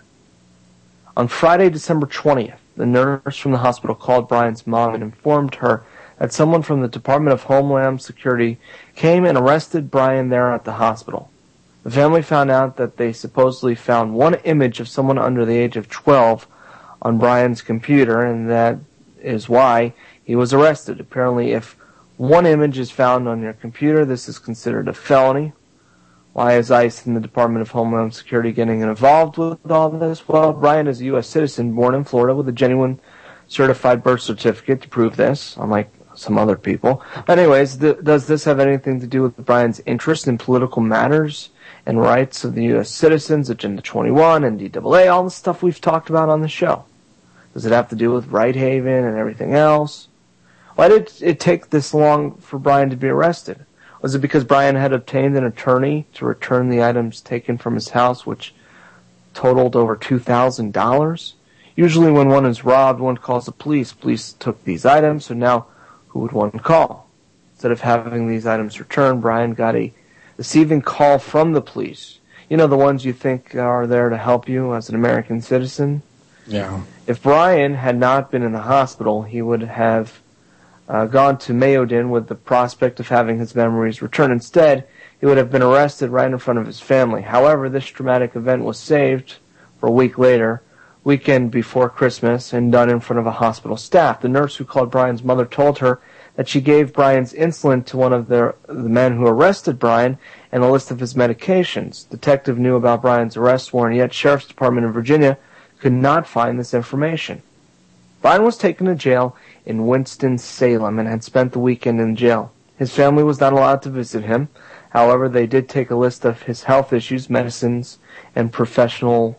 [SPEAKER 9] On Friday, December 20th, the nurse from the hospital called Brian's mom and informed her that someone from the Department of Homeland Security came and arrested Brian there at the hospital. The family found out that they supposedly found one image of someone under the age of 12 on Brian's computer, and that is why he was arrested. Apparently, if one image is found on your computer, this is considered a felony. Why is ICE and the Department of Homeland Security getting involved with all this? Well, Brian is a U.S. citizen born in Florida with a genuine certified birth certificate to prove this, unlike some other people. Anyways, does this have anything to do with Brian's interest in political matters and rights of the U.S. citizens, Agenda 21 and DAA, all the stuff we've talked about on the show? Does it have to do with Right Haven and everything else? Why did it take this long for Brian to be arrested? Was it because Brian had obtained an attorney to return the items taken from his house, which totaled over $2,000? Usually when one is robbed, one calls the police. Police took these items, so now who would one call? Instead of having these items returned, Brian got a deceiving call from the police. You know, the ones you think are there to help you as an American citizen?
[SPEAKER 10] Yeah.
[SPEAKER 9] If Brian had not been in the hospital, he would have gone to Mayodan with the prospect of having his memories returned. Instead, he would have been arrested right in front of his family. However, this dramatic event was saved for a week later, weekend before Christmas, and done in front of a hospital staff. The nurse who called Brian's mother told her that she gave Brian's insulin to one of the men who arrested Brian and a list of his medications. Detective knew about Brian's arrest warrant, yet Sheriff's Department in Virginia could not find this information. Brian was taken to jail in Winston-Salem and had spent the weekend in jail. His family was not allowed to visit him. However, they did take a list of his health issues, medicines, and professional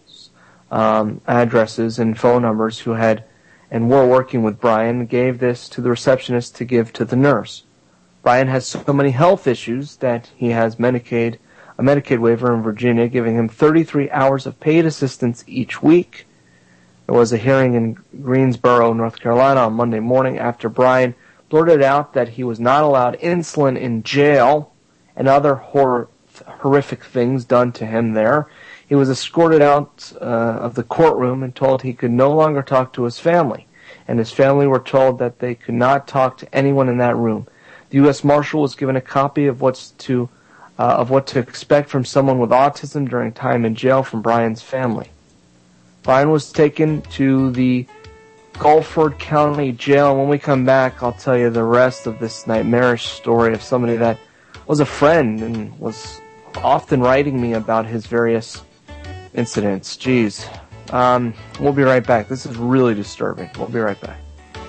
[SPEAKER 9] addresses and phone numbers who had and were working with Brian, gave this to the receptionist to give to the nurse. Brian has so many health issues that he has a Medicaid waiver in Virginia, giving him 33 hours of paid assistance each week. There was a hearing in Greensboro, North Carolina on Monday morning after Brian blurted out that he was not allowed insulin in jail and other horrific things done to him there. He was escorted out of the courtroom and told he could no longer talk to his family, and his family were told that they could not talk to anyone in that room. The U.S. Marshal was given a copy of what to expect from someone with autism during time in jail from Brian's family. Brian was taken to the Guilford County Jail, and when we come back, I'll tell you the rest of this nightmarish story of somebody that was a friend and was often writing me about his various incidents. Jeez. We'll be right back. This is really disturbing. We'll be right back.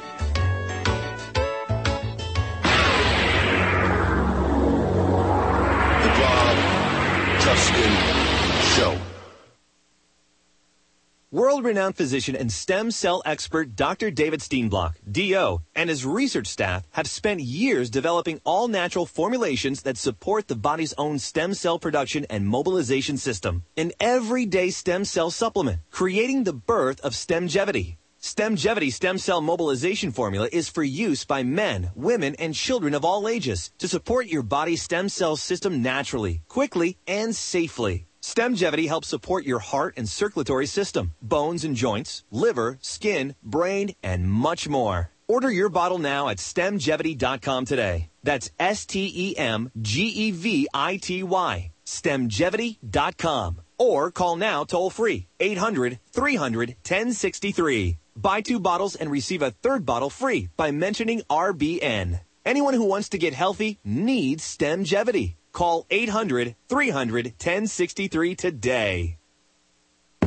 [SPEAKER 8] The Bob Tuskin Show.
[SPEAKER 20] World-renowned physician and stem cell expert Dr. David Steenblock, D.O., and his research staff have spent years developing all-natural formulations that support the body's own stem cell production and mobilization system. An everyday stem cell supplement, creating the birth of Stemgevity. Stemgevity stem cell mobilization formula is for use by men, women, and children of all ages to support your body's stem cell system naturally, quickly, and safely. Stemgevity helps support your heart and circulatory system, bones and joints, liver, skin, brain, and much more. Order your bottle now at stemgevity.com today. That's STEMGEVITY. Stemgevity.com. Or call now toll free, 800-300-1063. Buy 2 bottles and receive a 3rd bottle free by mentioning RBN. Anyone who wants to get healthy needs Stemgevity. Call 800-300-1063 today.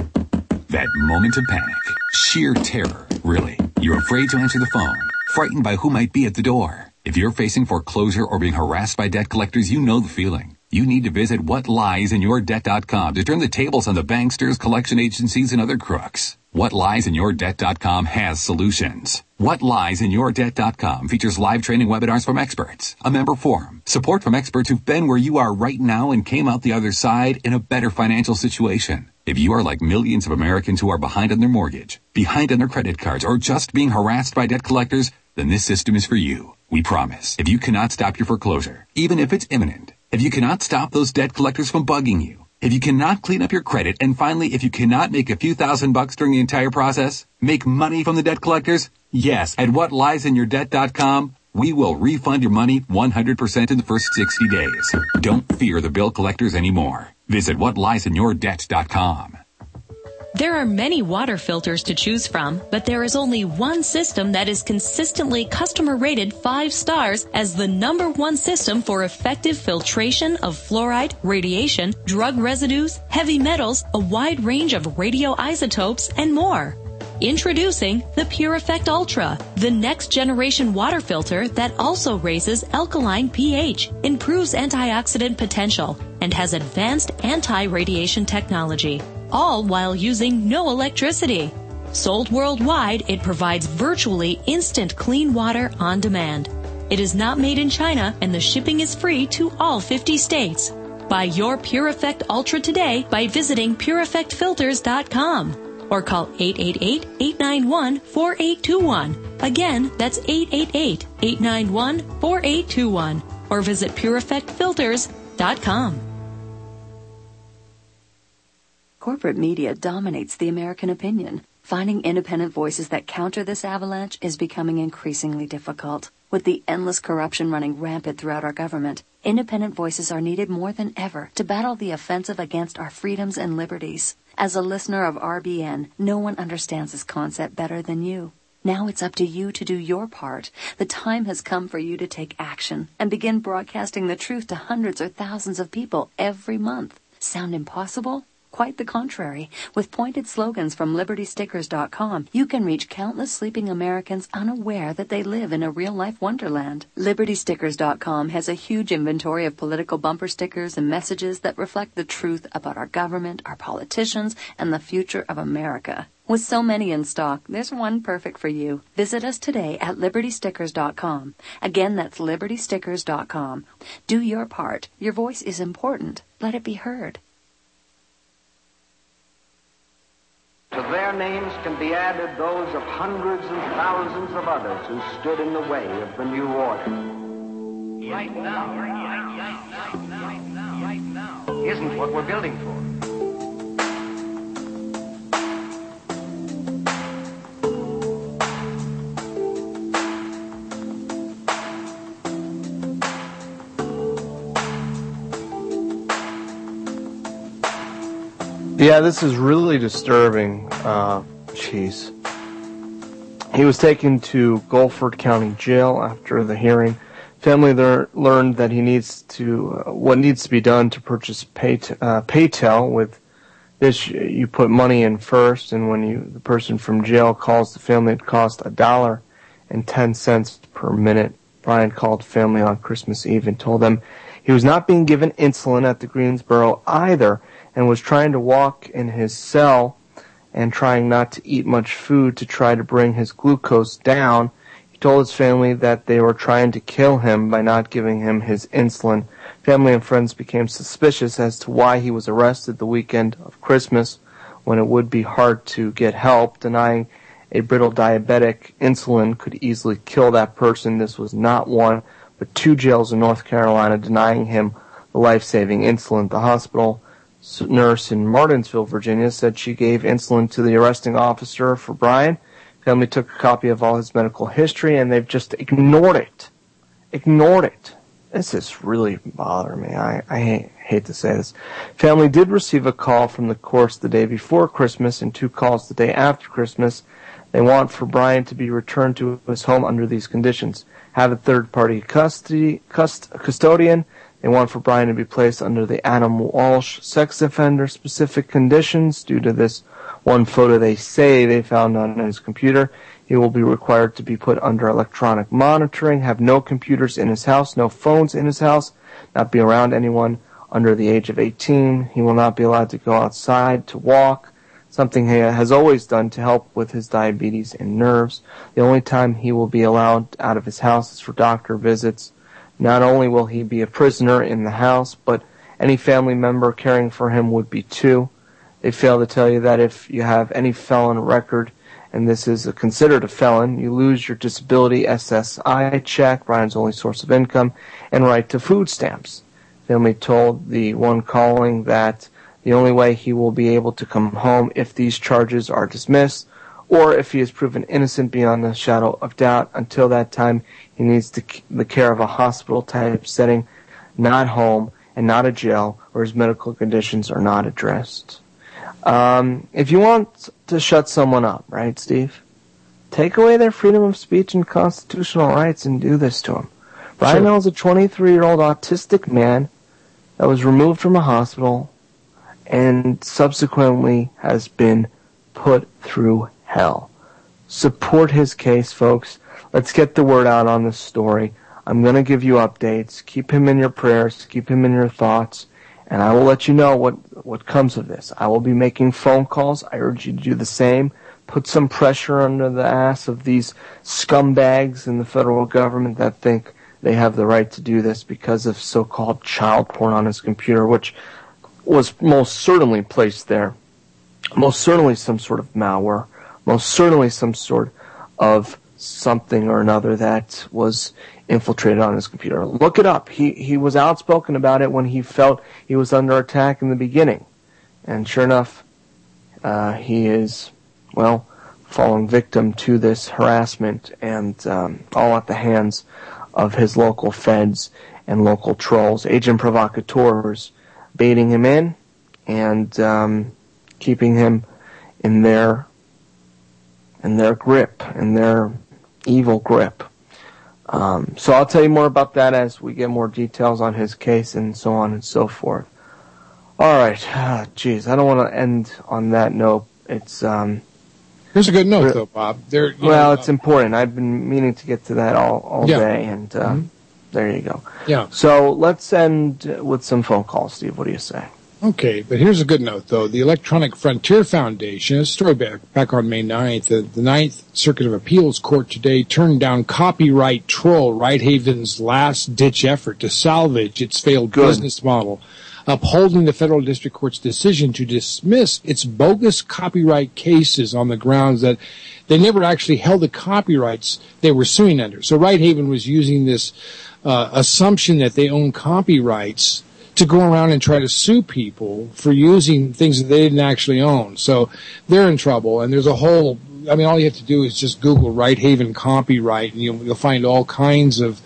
[SPEAKER 21] That moment of panic. Sheer terror, really. You're afraid to answer the phone. Frightened by who might be at the door. If you're facing foreclosure or being harassed by debt collectors, you know the feeling. You need to visit whatliesinyourdebt.com to turn the tables on the banksters, collection agencies, and other crooks. Whatliesinyourdebt.com has solutions. Whatliesinyourdebt.com features live training webinars from experts, a member forum, support from experts who've been where you are right now and came out the other side in a better financial situation. If you are like millions of Americans who are behind on their mortgage, behind on their credit cards, or just being harassed by debt collectors, then this system is for you. We promise. If you cannot stop your foreclosure, even if it's imminent, if you cannot stop those debt collectors from bugging you, if you cannot clean up your credit, and finally, if you cannot make a few $1,000s during the entire process, make money from the debt collectors, yes, at whatliesinyourdebt.com, we will refund your money 100% in the first 60 days. Don't fear the bill collectors anymore. Visit whatliesinyourdebt.com.
[SPEAKER 22] There are many water filters to choose from, but there is only one system that is consistently customer rated 5 stars as the #1 system for effective filtration of fluoride, radiation, drug residues, heavy metals, a wide range of radioisotopes, and more. Introducing the Pure Effect Ultra, the next generation water filter that also raises alkaline pH, improves antioxidant potential, and has advanced anti-radiation technology, all while using no electricity. Sold worldwide, it provides virtually instant clean water on demand. It is not made in China, and the shipping is free to all 50 states. Buy your Pure Effect Ultra today by visiting PureEffectFilters.com. or call 888-891-4821. Again, that's 888-891-4821. Or visit PureEffectFilters.com.
[SPEAKER 11] Corporate media dominates the American opinion. Finding independent voices that counter this avalanche is becoming increasingly difficult. With the endless corruption running rampant throughout our government, independent voices are needed more than ever to battle the offensive against our freedoms and liberties. As a listener of RBN, no one understands this concept better than you. Now it's up to you to do your part. The time has come for you to take action and begin broadcasting the truth to hundreds or thousands of people every month. Sound impossible? Quite the contrary. With pointed slogans from LibertyStickers.com, you can reach countless sleeping Americans unaware that they live in a real-life wonderland. LibertyStickers.com has a huge inventory of political bumper stickers and messages that reflect the truth about our government, our politicians, and the future of America. With so many in stock, there's one perfect for you. Visit us today at LibertyStickers.com. Again, that's LibertyStickers.com. Do your part. Your voice is important. Let it be heard.
[SPEAKER 12] To their names can be added those of hundreds and thousands of others who stood in the way of the new order.
[SPEAKER 23] Right now isn't what we're building for.
[SPEAKER 9] Yeah, this is really disturbing. Jeez. He was taken to Guilford County Jail after the hearing. Family there learned that he needs to, what needs to be done to purchase Paytel. With this, you put money in first, and when the person from jail calls the family, it costs $1.10 per minute. Brian called family on Christmas Eve and told them he was not being given insulin at the Greensboro either, and was trying to walk in his cell and trying not to eat much food to try to bring his glucose down. He told his family that they were trying to kill him by not giving him his insulin. Family and friends became suspicious as to why he was arrested the weekend of Christmas, when it would be hard to get help. Denying a brittle diabetic insulin could easily kill that person. This was not one, but 2 jails in North Carolina denying him the life-saving insulin. The hospital nurse in Martinsville, Virginia, said she gave insulin to the arresting officer for Brian. Family took a copy of all his medical history, and they've just ignored it. This is really bothering me. I hate to say this. Family did receive a call from the courts the day before Christmas and 2 calls the day after Christmas. They want for Brian to be returned to his home under these conditions. Have a third-party custodian. They want for Brian to be placed under the Adam Walsh sex offender specific conditions. Due to this one photo they say they found on his computer. He will be required to be put under electronic monitoring, have no computers in his house, no phones in his house, not be around anyone under the age of 18. He will not be allowed to go outside to walk, something he has always done to help with his diabetes and nerves. The only time he will be allowed out of his house is for doctor visits. Not only will he be a prisoner in the house, but any family member caring for him would be too. They fail to tell you that if you have any felon record, and this is considered a felon, you lose your disability SSI check, Brian's only source of income, and right to food stamps. Family told the one calling that the only way he will be able to come home if these charges are dismissed, or if he is proven innocent beyond the shadow of doubt. Until that time, he needs the care of a hospital-type setting, not home, and not a jail, where his medical conditions are not addressed. If you want to shut someone up, right, Steve? Take away their freedom of speech and constitutional rights and do this to them. Brian Hill is a 23-year-old autistic man that was removed from a hospital and subsequently has been put through hell. Support his case, folks. Let's get the word out on this story. I'm going to give you updates. Keep him in your prayers. Keep him in your thoughts. And I will let you know what comes of this. I will be making phone calls. I urge you to do the same. Put some pressure under the ass of these scumbags in the federal government that think they have the right to do this because of so-called child porn on his computer, which was most certainly placed there. Most certainly some sort of malware. Most certainly some sort of something or another that was infiltrated on his computer. Look it up. He was outspoken about it when he felt he was under attack in the beginning. And sure enough, he is, well, falling victim to this harassment and all at the hands of his local feds and local trolls, agent provocateurs, baiting him in and keeping him in their grip, in their evil grip. So I'll tell you more about that as we get more details on his case and so on and so forth. All right. Geez, I don't want to end on that note. It's
[SPEAKER 10] here's a good note, though, Bob.
[SPEAKER 9] It's important. I've been meaning to get to that all day, and there you go.
[SPEAKER 10] Yeah.
[SPEAKER 9] So let's end with some phone calls, Steve. What do you say?
[SPEAKER 10] Okay, but here's a good note, though. The Electronic Frontier Foundation, a story back on May 9th, the Ninth Circuit of Appeals Court today turned down copyright troll Righthaven's last-ditch effort to salvage its failed business model, upholding the federal district court's decision to dismiss its bogus copyright cases on the grounds that they never actually held the copyrights they were suing under. So Righthaven was using this assumption that they own copyrights to go around and try to sue people for using things that they didn't actually own. So they're in trouble, and there's a whole, all you have to do is just Google Righthaven copyright, and you'll find all kinds of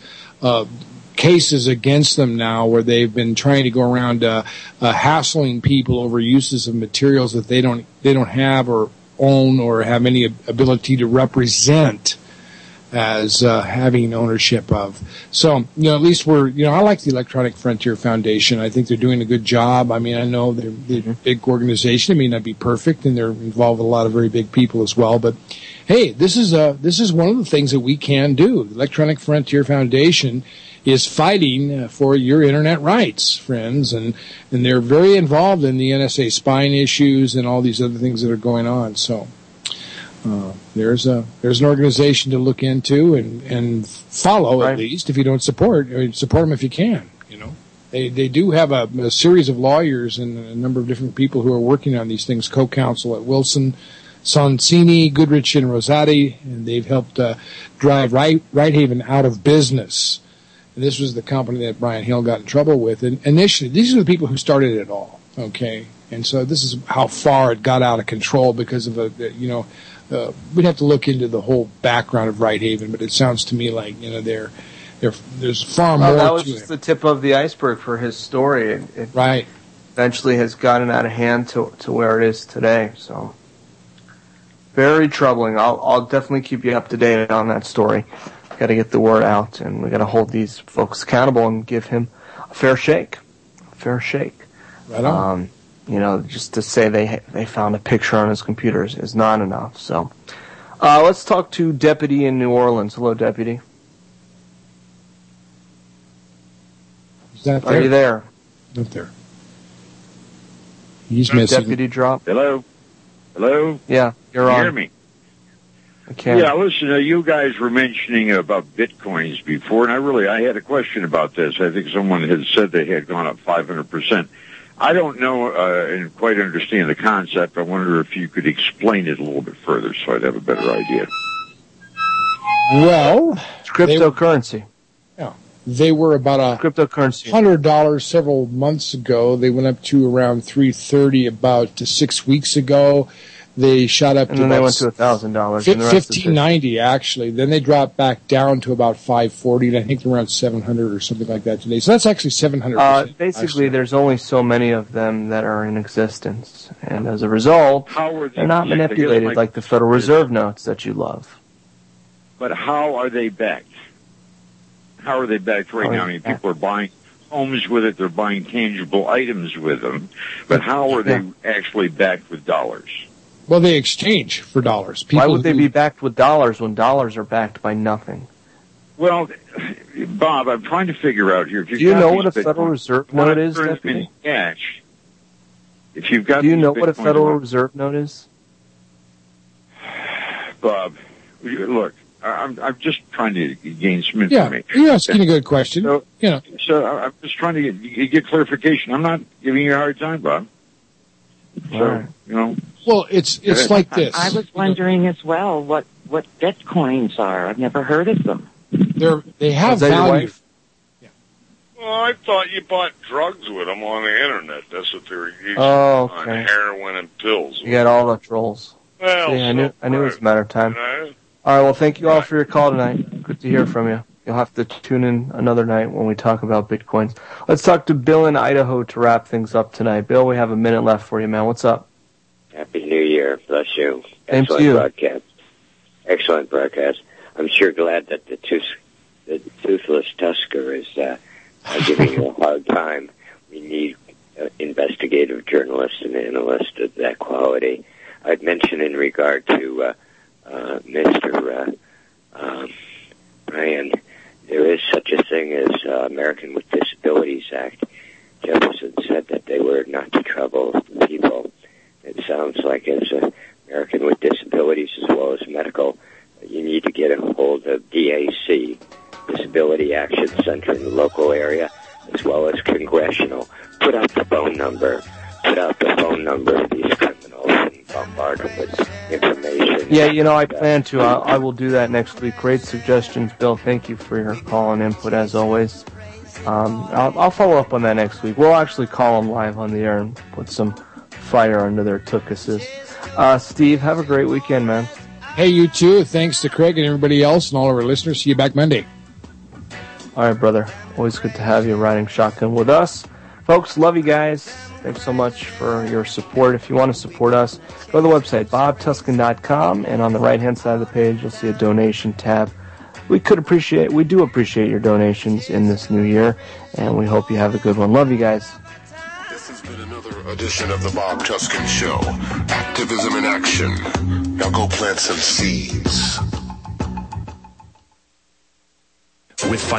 [SPEAKER 10] cases against them now where they've been trying to go around hassling people over uses of materials that they don't have or own or have any ability to represent as having ownership of. So, at least I like the Electronic Frontier Foundation. I think they're doing a good job. I know they're a big organization. It may not be perfect, and they're involved with a lot of very big people as well. But, hey, this is one of the things that we can do. The Electronic Frontier Foundation is fighting for your internet rights, friends, and they're very involved in the NSA spying issues and all these other things that are going on. So, there's an organization to look into and follow, at least, if you don't support them if you can. They do have a series of lawyers and a number of different people who are working on these things, co-counsel at Wilson, Sonsini, Goodrich, and Rosati, and they've helped drive Righthaven out of business. And this was the company that Brian Hill got in trouble with. And initially, these are the people who started it all, okay? And so this is how far it got out of control because of we'd have to look into the whole background of Righthaven, but it sounds to me like, there's far more to it.
[SPEAKER 9] That was just the tip of the iceberg for his story. It eventually has gotten out of hand to where it is today. So, very troubling. I'll definitely keep you up to date on that story. Got to get the word out, and we got to hold these folks accountable and give him a fair shake. Right on. just to say they found a picture on his computer is not enough. So, let's talk to Deputy in New Orleans. Hello, Deputy.
[SPEAKER 10] Is that
[SPEAKER 9] Are you there?
[SPEAKER 10] Not there. He's missing.
[SPEAKER 9] Deputy drop.
[SPEAKER 16] Hello?
[SPEAKER 9] Yeah, you're on.
[SPEAKER 16] Can you hear me?
[SPEAKER 9] I can.
[SPEAKER 16] Yeah, listen, you guys were mentioning about Bitcoins before, and I had a question about this. I think someone had said they had gone up 500%. I don't know and quite understand the concept. I wonder if you could explain it a little bit further so I'd have a better idea.
[SPEAKER 10] Well,
[SPEAKER 9] it's cryptocurrency.
[SPEAKER 10] They were about
[SPEAKER 9] cryptocurrency
[SPEAKER 10] $100 several months ago. They went up to around $330 about 6 weeks ago. They shot up
[SPEAKER 9] and
[SPEAKER 10] to
[SPEAKER 9] then they went to $1,000.
[SPEAKER 10] $1,590 actually. Then they dropped back down to about $540, and I think they're around $700 or something like that today. So that's actually 700%.
[SPEAKER 9] Basically, there's only so many of them that are in existence, and as a result, they're not manipulated like the Federal Reserve notes that you love.
[SPEAKER 16] But how are they backed? How are they backed right now? I mean, people are buying homes with it. They're buying tangible items with them. But how are they actually backed with dollars?
[SPEAKER 10] Well, they exchange for dollars.
[SPEAKER 9] Why would they be backed with dollars when dollars are backed by nothing?
[SPEAKER 16] Well, Bob, I'm trying to figure out here.
[SPEAKER 9] Do you know what a Federal Reserve note is, Deputy?
[SPEAKER 16] Cash. If you've got
[SPEAKER 9] Do you know what a Federal Reserve note is?
[SPEAKER 16] Bob, look. I'm just trying to gain some information.
[SPEAKER 10] Yeah, you're asking a good question.
[SPEAKER 16] So I'm just trying to get clarification. I'm not giving you a hard time, Bob. So,
[SPEAKER 10] Well, it's like this.
[SPEAKER 1] I was wondering as well what Bitcoins are. I've never heard of them.
[SPEAKER 10] They have value.
[SPEAKER 15] Well, I thought you bought drugs with them on the internet. That's what they were using on heroin and pills.
[SPEAKER 9] You got all the trolls.
[SPEAKER 15] Well,
[SPEAKER 9] I knew it was a matter of time. All right, well, thank you all for your call tonight. Good to hear from you. You'll have to tune in another night when we talk about Bitcoins. Let's talk to Bill in Idaho to wrap things up tonight. Bill, we have a minute left for you, man. What's up?
[SPEAKER 2] Happy New Year. Bless you.
[SPEAKER 9] Same to you.
[SPEAKER 2] Broadcast. Excellent broadcast. I'm sure glad that the toothless Tusker is giving you a hard time. We need investigative journalists and analysts of that quality. I'd mention in regard to Mr. Ryan, there is such a thing as American with Disabilities Act. Jefferson said that they were not to trouble people. It sounds like as American with Disabilities as well as medical, you need to get a hold of DAC, Disability Action Center in the local area, as well as congressional. Put out the phone number. Put out the phone number of these criminals and bombard them with information.
[SPEAKER 9] Yeah, I plan to. I will do that next week. Great suggestions, Bill. Thank you for your call and input, as always. I'll follow up on that next week. We'll actually call them live on the air and put some fire under their tuchuses. Steve, have a great weekend, man.
[SPEAKER 10] Hey, you too. Thanks to Craig and everybody else and all of our listeners. See you back Monday.
[SPEAKER 9] All right, brother. Always good to have you riding shotgun with us. Folks, love you guys. Thanks so much for your support. If you want to support us, go to the website, bobtuscan.com, and on the right-hand side of the page, you'll see a donation tab. We do appreciate your donations in this new year, and we hope you have a good one. Love you guys.
[SPEAKER 8] This has been another edition of the Bob Tuscan Show. Activism in action. Now go plant some seeds.
[SPEAKER 20] With